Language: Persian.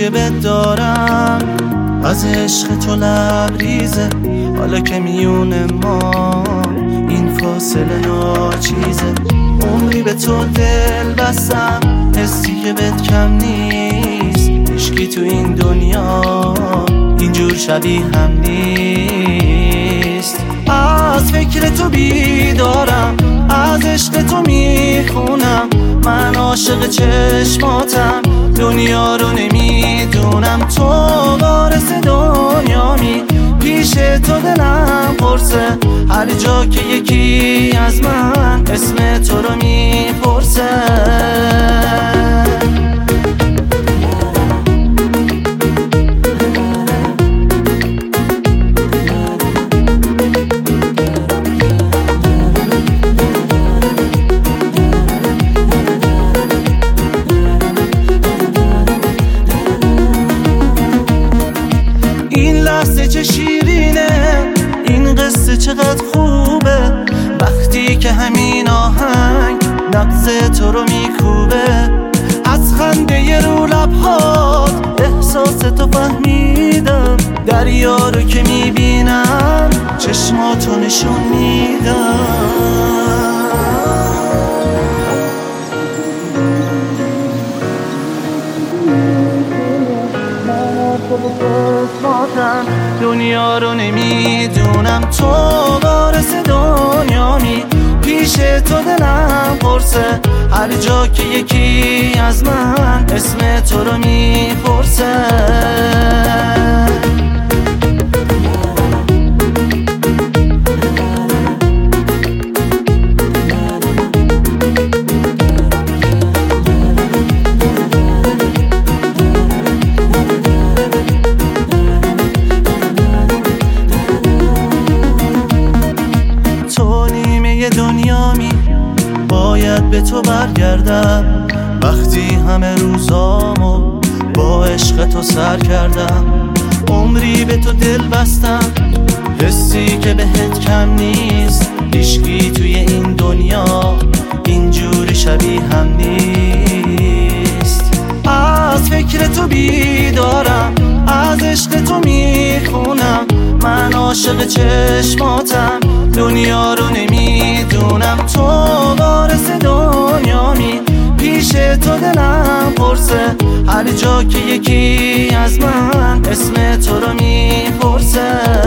که بهت دارم از عشق تو لبریزه. حالا که میونه ما این فاصله ناچیزه. عمری به تو دل بستم، حسی که بهت کم نیست. عشقی تو این دنیا اینجور شبیه هم نیست. از فکر تو بیدارم، از عشق تو میخونم. من عاشق چشماتم، دنیا رو نمیدونم. تو وارث دنیامی، پیش تو دلم پرسه. هر جا که یکی از من اسم تو رو میپرسه. لحظه چه شیرینه، این قصه چقدر خوبه. وقتی که همین آهنگ نبض تو رو میکوبه. از خنده رو لبهات احساس تو فهمیدم. دریا رو که میبینم چشماتو نشون میدم. دنیا رو نمیدونم. تو وارث دنیامی، پیش تو دلم پرسه. هر جا که یکی از من اسم تو رو میپرسه. دنیامی باید به تو برگردم. وقتی همه روزامو با عشق تو سر کردم. عمری به تو دل بستم، حسی که بهت کم نیست. عشقی توی این دنیا اینجوری شبیه هم نیست. از فکر تو بیدارم، از عشق تو میخونم. من عاشق چشماتم، دنیا رو نمیدونم. تو وارث دنیامی، پیش تو دلم پرسه. هر جا که یکی از من اسم تو رو میپرسه.